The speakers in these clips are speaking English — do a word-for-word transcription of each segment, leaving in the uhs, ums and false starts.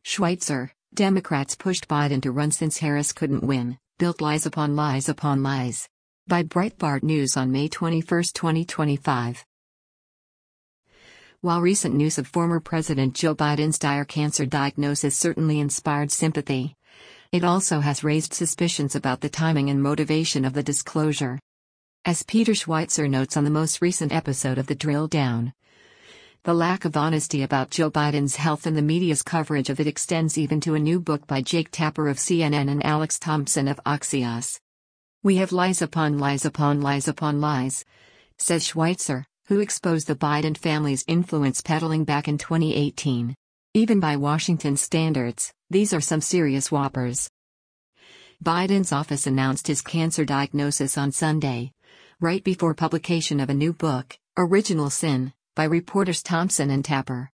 Schweitzer, Democrats pushed Biden to run since Harris couldn't win, built lies upon lies upon lies. By Breitbart News on May twenty-first, twenty twenty-five. While recent news of former President Joe Biden's dire cancer diagnosis certainly inspired sympathy, it also has raised suspicions about the timing and motivation of the disclosure. As Peter Schweitzer notes on the most recent episode of The Drill Down, the lack of honesty about Joe Biden's health and the media's coverage of it extends even to a new book by Jake Tapper of C N N and Alex Thompson of Axios. "We have lies upon lies upon lies upon lies," says Schweitzer, who exposed the Biden family's influence peddling back in twenty eighteen. Even by Washington standards, these are some serious whoppers. Biden's office announced his cancer diagnosis on Sunday, right before publication of a new book, Original Sin, by reporters Thompson and Tapper.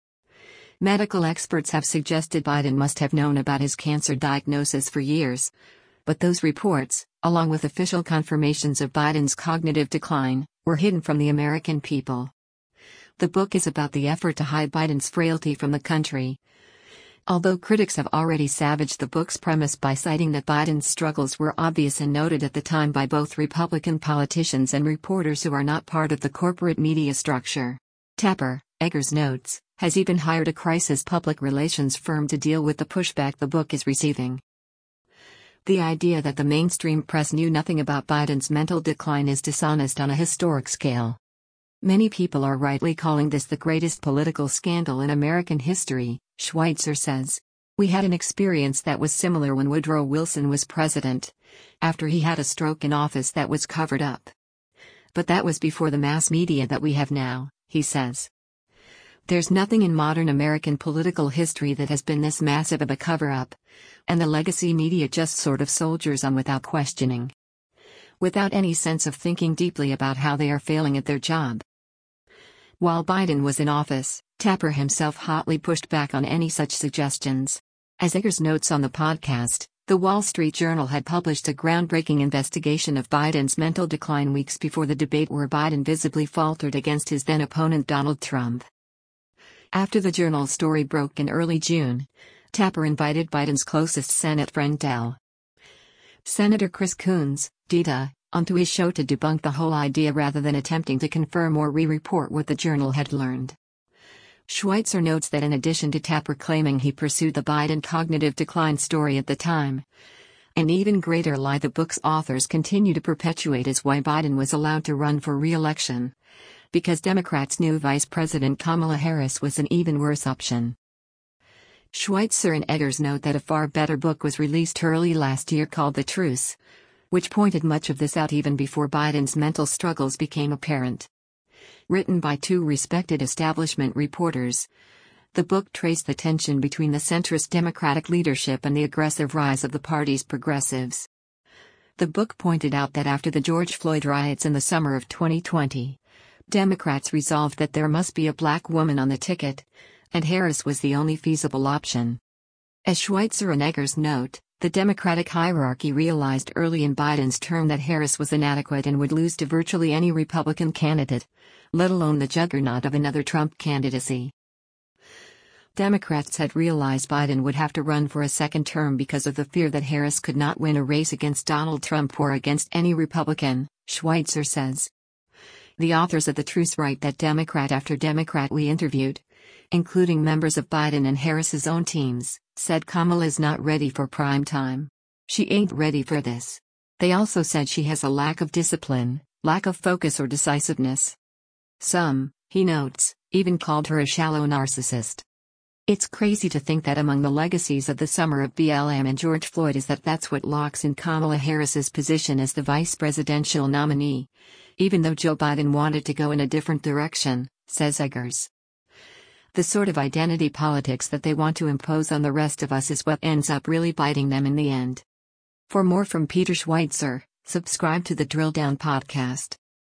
Medical experts have suggested Biden must have known about his cancer diagnosis for years, but those reports, along with official confirmations of Biden's cognitive decline, were hidden from the American people. The book is about the effort to hide Biden's frailty from the country. Although critics have already savaged the book's premise by citing that Biden's struggles were obvious and noted at the time by both Republican politicians and reporters who are not part of the corporate media structure, Tapper, Eggers notes, has even hired a crisis public relations firm to deal with the pushback the book is receiving. The idea that the mainstream press knew nothing about Biden's mental decline is dishonest on a historic scale. Many people are rightly calling this the greatest political scandal in American history, Schweitzer says. "We had an experience that was similar when Woodrow Wilson was president, after he had a stroke in office that was covered up. But that was before the mass media that we have now," he says. "There's nothing in modern American political history that has been this massive of a cover-up, and the legacy media just sort of soldiers on without questioning, without any sense of thinking deeply about how they are failing at their job." While Biden was in office, Tapper himself hotly pushed back on any such suggestions. As Eggers notes on the podcast, The Wall Street Journal had published a groundbreaking investigation of Biden's mental decline weeks before the debate where Biden visibly faltered against his then-opponent Donald Trump. After the Journal's story broke in early June, Tapper invited Biden's closest Senate friend Del. Senator Chris Coons, D D A, onto his show to debunk the whole idea rather than attempting to confirm or re-report what the Journal had learned. Schweitzer notes that in addition to Tapper claiming he pursued the Biden cognitive decline story at the time, an even greater lie the book's authors continue to perpetuate is why Biden was allowed to run for re-election, because Democrats knew Vice President Kamala Harris was an even worse option. Schweitzer and Eggers note that a far better book was released early last year called The Truce, which pointed much of this out even before Biden's mental struggles became apparent. Written by two respected establishment reporters, the book traced the tension between the centrist Democratic leadership and the aggressive rise of the party's progressives. The book pointed out that after the George Floyd riots in the summer of twenty twenty, Democrats resolved that there must be a black woman on the ticket, and Harris was the only feasible option. As Schweitzer and Eggers note, the Democratic hierarchy realized early in Biden's term that Harris was inadequate and would lose to virtually any Republican candidate, let alone the juggernaut of another Trump candidacy. Democrats had realized Biden would have to run for a second term because of the fear that Harris could not win a race against Donald Trump or against any Republican, Schweitzer says. The authors of The Truce write that Democrat after Democrat we interviewed, including members of Biden and Harris's own teams, said Kamala's not ready for prime time. She ain't ready for this. They also said she has a lack of discipline, lack of focus or decisiveness. Some, he notes, even called her a shallow narcissist. It's crazy to think that among the legacies of the summer of B L M and George Floyd is that that's what locks in Kamala Harris's position as the vice presidential nominee, even though Joe Biden wanted to go in a different direction, says Eggers. The sort of identity politics that they want to impose on the rest of us is what ends up really biting them in the end. For more from Peter Schweitzer, subscribe to the Drill Down podcast.